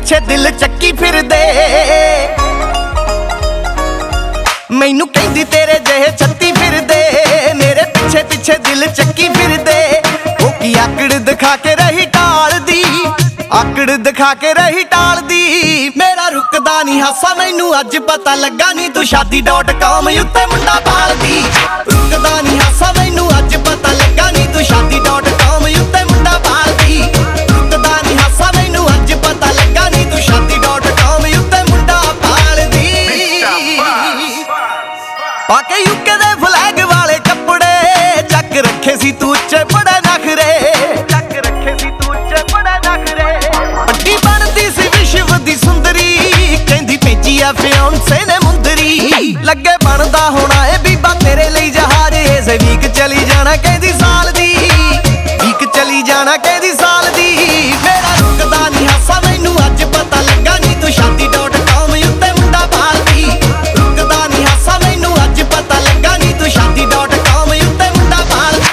ਪਿੱਛੇ ਦਿਲ ਚੱਕੀ ਫਿਰਦੇ। ਮੈਨੂੰ ਕਹਿੰਦੀ ਤੇਰੇ ਜਿਹੇ ਛੱਤੀ ਫਿਰਦੇ, ਮੇਰੇ ਪਿੱਛੇ ਪਿੱਛੇ ਦਿਲ ਚੱਕੀ ਫਿਰਦੇ। ਉਹ ਕੀ ਆਕੜ ਦਿਖਾ ਕੇ ਰਹੀ ਟਾਲਦੀ, ਆਕੜ ਦਿਖਾ ਕੇ ਰਹੀ ਟਾਲਦੀ। ਮੇਰਾ ਰੁਕਦਾ ਨਹੀਂ ਹਾਸਾ, ਮੈਨੂੰ ਅੱਜ ਪਤਾ ਲੱਗਾ ਨੀ ਤੂੰ shaadi.com ਉੱਤੇ ਮੁੰਡਾ ਪਾਲਦੀ। ਰੁਕਦਾ ਨਹੀਂ ਹਾਸਾ, ਮੈਨੂੰ ਅੱਜ ਪਤਾ ਲੱਗਾ ਨੀ ਤੂੰ shaadi.com ਉੱਤੇ ਮੁੰਡਾ ਪਾਲਦੀ। ਰੁਕਦਾ ਨਹੀਂ ਹਾਸਾ, ਮੈਨੂੰ ਅੱਜ ਪਤਾ ਲੱਗਾ ਨੀ ਤੂੰ shaadi.com ਉੱਤੇ ਮੁੰਡਾ ਪਾਲਦੀ। ਪਾਕੇ ਯੂਕੇ ਦੇ ਫਲੈਗ ਵਾਲੇ ਕੱਪੜੇ, ਚੱਕ ਰੱਖੇ ਸੀ ਤੂੰ ਉੱਚੇ ਬੜੇ ਨਖਰੇ, ਚੱਕ ਰੱਖੇ ਸੀ ਤੂੰ ਉੱਚੇ ਬੜੇ ਨਖਰੇ। ਅੱਡੀ ਬਣਦੀ ਸੀ ਵਿਸ਼ਵ ਦੀ ਸੁੰਦਰੀ, ਕਹਿੰਦੀ ਭੇਜੀ ਆ ਫਿਆਂਸੇ ਨੇ ਮੁੰਦਰੀ। ਲੱਗੇ ਬਣਦਾ ਹੋਣਾ ਏ ਬੀਬਾ ਤੇਰੇ ਲਈ ਜਹਾਜ਼, ਏਸੇ ਵੀਕ ਚਲੀ ਜਾਣਾ ਕਹਿੰਦੀ ਸਾਲ ਦੀ, ਵੀਕ ਚਲੀ ਜਾਣਾ ਕਹਿੰਦੀ ਸਾਲ ਦੀ। ਮੇਰਾ ਰੁਕਦਾ ਨਹੀਂ ਹਾਸਾ, ਮੈਨੂੰ ਅੱਜ ਪਤਾ ਲੱਗਾ ਨੀ ਤੂੰ shaadi.com ਉੱਤੇ ਮੁੰਡਾ ਪਾਲਦੀ। ਰੁਕਦਾ ਨਹੀਂ ਹਾਸਾ, ਮੈਨੂੰ ਅੱਜ ਪਤਾ ਲੱਗਾ ਨੀ ਤੂੰ shaadi.com ਉੱਤੇ ਮੁੰਡਾ ਪਾਲਦੀ।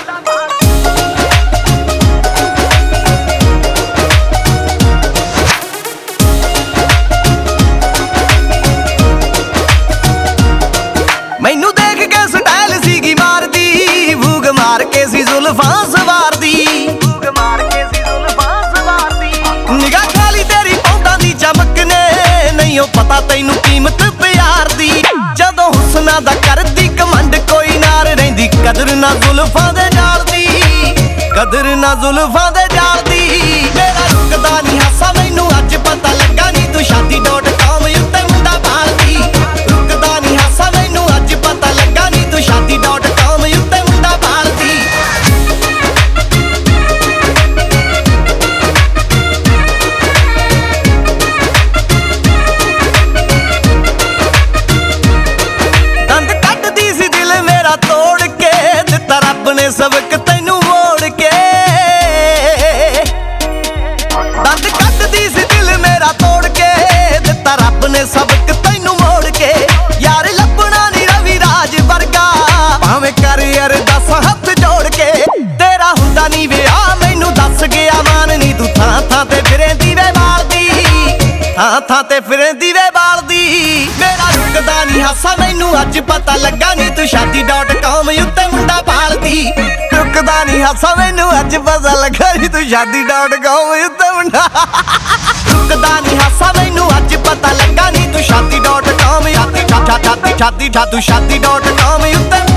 ਮੈਨੂੰ ਦੇਖ ਕੇ ਸਟਾਈਲ ਸੀਗੀ ਮਾਰਦੀ, ਵੂਗ ਮਾਰ ਕੇ ਸੀ ਜ਼ੁਲਫਾਂ ਸਵਾਰਦੀ, ਵੂਗ ਮਾਰ ਕੇ ਸੀ ਜ਼ੁਲਫਾਂ ਸਵਾਰਦੀ। ਨਿਗਾਹ ਖਾਲੀ ਤੇਰੀ ਪੌਂਦਾਂ ਦੀ ਚਮਕ ਨੇ, ਨਹੀਂ ਉਹ ਪਤਾ ਤੈਨੂੰ ਕੀਮਤ ਪਿਆਰ ਦੀ। ਜਦੋਂ ਹੁਸਨਾ ਦਾ ਕਰਦੀ ਕਮੰਡ, ਕੋਈ ਨਾਰ ਰਹਿੰਦੀ ਕਦਰ ਨਾ ਜ਼ੁਲਫਾਂ ਦੇ ਜਾਲ ਦੀ, ਕਦਰ ਨਾ ਜ਼ੁਲਫਾਂ ਦੇ ਜਾਲ ਦੀ। ਮੇਰਾ ਰੁਕਦਾ ਨਹੀਂ ਹਾਸਾ, ਮੈਨੂੰ ਅੱਜ ਪਤਾ ਲੱਗਾ ਨੀ ਤੂੰ shaadi.com ਉੱਤੇ ਮੁੰਡਾ ਪਾਲਦੀ। ਰੁਕਦਾ ਨਹੀਂ ਹਾਸਾ, ਮੈਨੂੰ ਅੱਜ ਪਤਾ ਲੱਗਾ ਨੀ ਤੂੰ shaadi.com ਉੱਤੇ ਮੁੰਡਾ ਪਾਲਦੀ। ਦੰਦ ਕੱਢਦੀ ਸੀ ਦਿਲ ਮੇਰਾ ਤੋੜ ਕੇ, ਦਿੱਤਾ ਰੱਬ ਨੇ ਸਬਕ ਤੈਨੂੰ ਮੋੜ ਕੇ। ਦੰਦ ਕੱਢਦੀ ਸੀ ਦਿਲ ਮੇਰਾ ਤੋੜ ਕੇ, ਦਿੱਤਾ ਰੱਬ ਨੇ ਸਬਕ ਤੈਨੂੰ ਮੋੜ ਕੇ। ਯਾਰ ਲੱਭਣਾ ਨੀ ਰਵੀ ਰਾਜ ਵਰਗਾ, ਭਾਵੇਂ ਕਰ ਅਰਦਾਸ ਹੱਥ ਜੋੜ ਕੇ। ਤੇਰਾ ਹੁੰਦਾ ਨੀ ਵਿਆਹ ਮੈਨੂੰ ਦੱਸ ਗਿਆ ਮਾਨ ਨੀ, ਤੂੰ ਥਾਂ ਥਾਂ ਤੇ ਫਿਰੇਂਦੀ ਵੇ ਬਾਲਦੀ, ਥਾਂ ਥਾਂ ਤੇ ਫਿਰੇਂਦੀ ਵੇ ਬਾਲਦੀ। ਮੇਰਾ ਰੁਕਦਾ ਨਹੀਂ ਹਾਸਾ, ਮੈਨੂੰ ਅੱਜ ਪਤਾ ਲੱਗਾ ਨੀ ਤੂੰ shaadi.com ਉੱਤੇ ਮੁੰਡਾ ਪਾਲਦੀ। ਰੁਕਦਾ ਨਹੀਂ ਹਾਸਾ, ਮੈਨੂੰ ਅੱਜ ਪਤਾ ਲੱਗਾ ਨੀ ਤੂੰ shaadi.com ਉੱਤੇ ਮੁੰਡਾ। ਰੁਕਦਾ ਨਹੀਂ ਹਾਸਾ, ਮੈਨੂੰ ਅੱਜ ਪਤਾ ਲੱਗਾ ਨੀ ਤੂੰ shaadi.com, shaadi.com ਉੱਤੇ